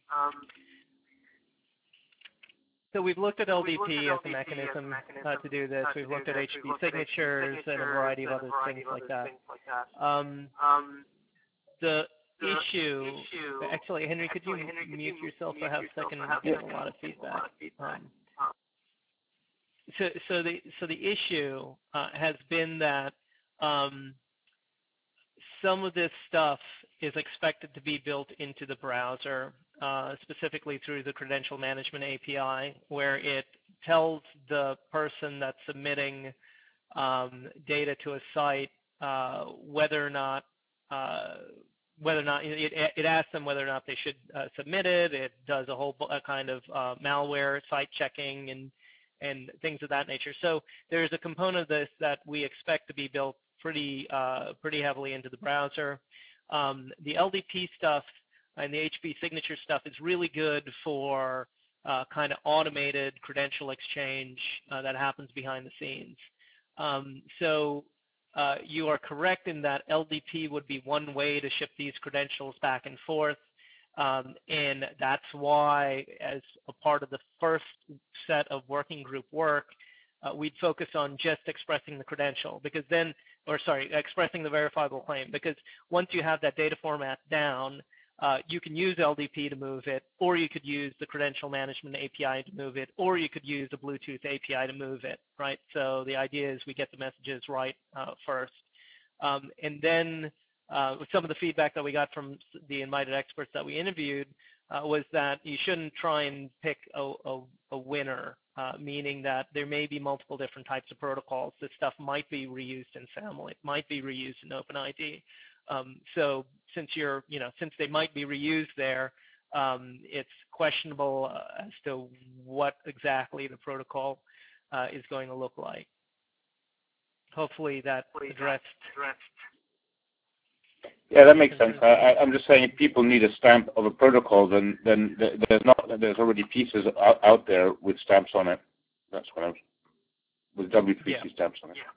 so we've looked at L D P as a mechanism uh, to do this. We've looked at H P signatures and a variety of other things like that. Um, the issue, actually, Henry, could you mute yourself? I have second getting a lot of feedback. Um, so, so the so the issue uh, has been that. Um, Some of this stuff is expected to be built into the browser, uh, specifically through the Credential Management A P I, where it tells the person that's submitting um, data to a site uh, whether or not uh, whether or not it, it asks them whether or not they should uh, submit it. It does a whole a kind of uh, malware site checking and and things of that nature. So there's a component of this that we expect to be built pretty uh, pretty heavily into the browser. Um, the L D P stuff and the H P signature stuff is really good for uh, kind of automated credential exchange uh, that happens behind the scenes. Um, so uh, you are correct in that L D P would be one way to ship these credentials back and forth. Um, and that's why, as a part of the first set of working group work, uh, we'd focus on just expressing the credential, because then or sorry, expressing the verifiable claim, because once you have that data format down, uh, you can use L D P to move it, or you could use the credential management A P I to move it, or you could use the Bluetooth A P I to move it, right? So the idea is we get the messages right uh, first. Um, and then uh, with some of the feedback that we got from the invited experts that we interviewed uh, was that you shouldn't try and pick a, a, a winner, uh, meaning that there may be multiple different types of protocols. This stuff might be reused in SAML. It might be reused in OpenID. Um, so since you're, you know, since they might be reused there, um, it's questionable uh, as to what exactly the protocol uh, is going to look like. Hopefully that addressed. Yeah, that makes sense. I, I'm just saying, if people need a stamp of a protocol, then then there's not there's already pieces out, out there with stamps on it. That's what I was with W three C yeah. stamps on it. Yeah.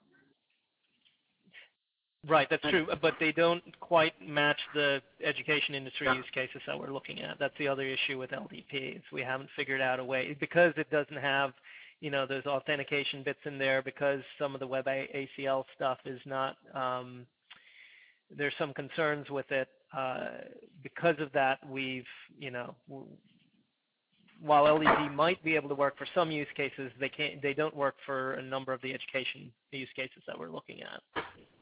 Right, that's true, but they don't quite match the education industry yeah. use cases that we're looking at. That's the other issue with L D P, is we haven't figured out a way, because it doesn't have, you know, those authentication bits in there, because some of the web A C L stuff is not, um, there's some concerns with it. Uh, because of that, we've, you know, while L D P might be able to work for some use cases, they can't, they don't work for a number of the education use cases that we're looking at.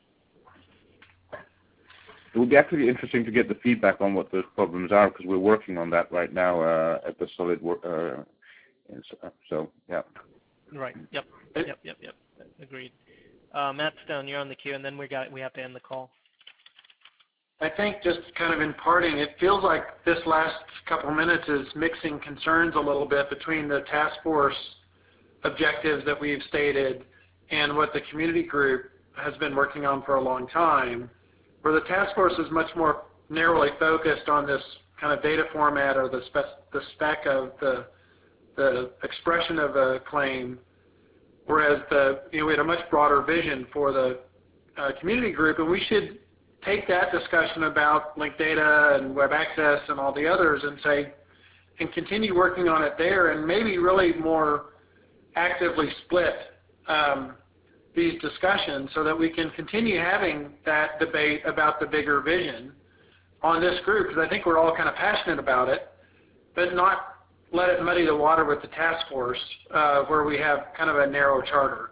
It would be actually interesting to get the feedback on what those problems are, because we're working on that right now uh, at the Solid work. Uh, so, yeah. Right. Yep. Yep. Yep. Yep. Agreed. Uh, Matt Stone, you're on the queue, and then we got we have to end the call. I think just kind of in parting, it feels like this last couple of minutes is mixing concerns a little bit between the task force objectives that we've stated and what the community group has been working on for a long time, where the task force is much more narrowly focused on this kind of data format or the spec, the spec of the, the expression of a claim, whereas the, you know, we had a much broader vision for the uh, community group, and we should take that discussion about linked data and web access and all the others and say, and continue working on it there, and maybe really more actively split um, these discussions so that we can continue having that debate about the bigger vision on this group, because I think we're all kind of passionate about it, but not let it muddy the water with the task force uh, where we have kind of a narrow charter.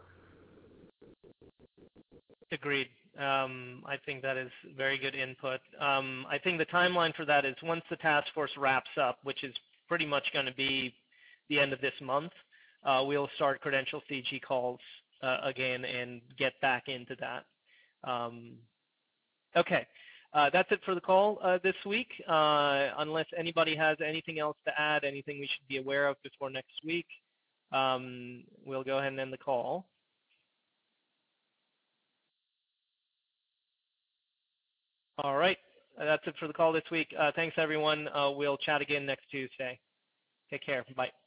Agreed. Um, I think that is very good input. Um, I think the timeline for that is once the task force wraps up, which is pretty much going to be the end of this month, uh, we'll start credential C G calls uh, again and get back into that. Um, okay. Uh, that's it for the call uh, this week. Uh, unless anybody has anything else to add, anything we should be aware of before next week, um, we'll go ahead and end the call. All right. That's it for the call this week. Uh, thanks, everyone. Uh, we'll chat again next Tuesday. Take care. Bye.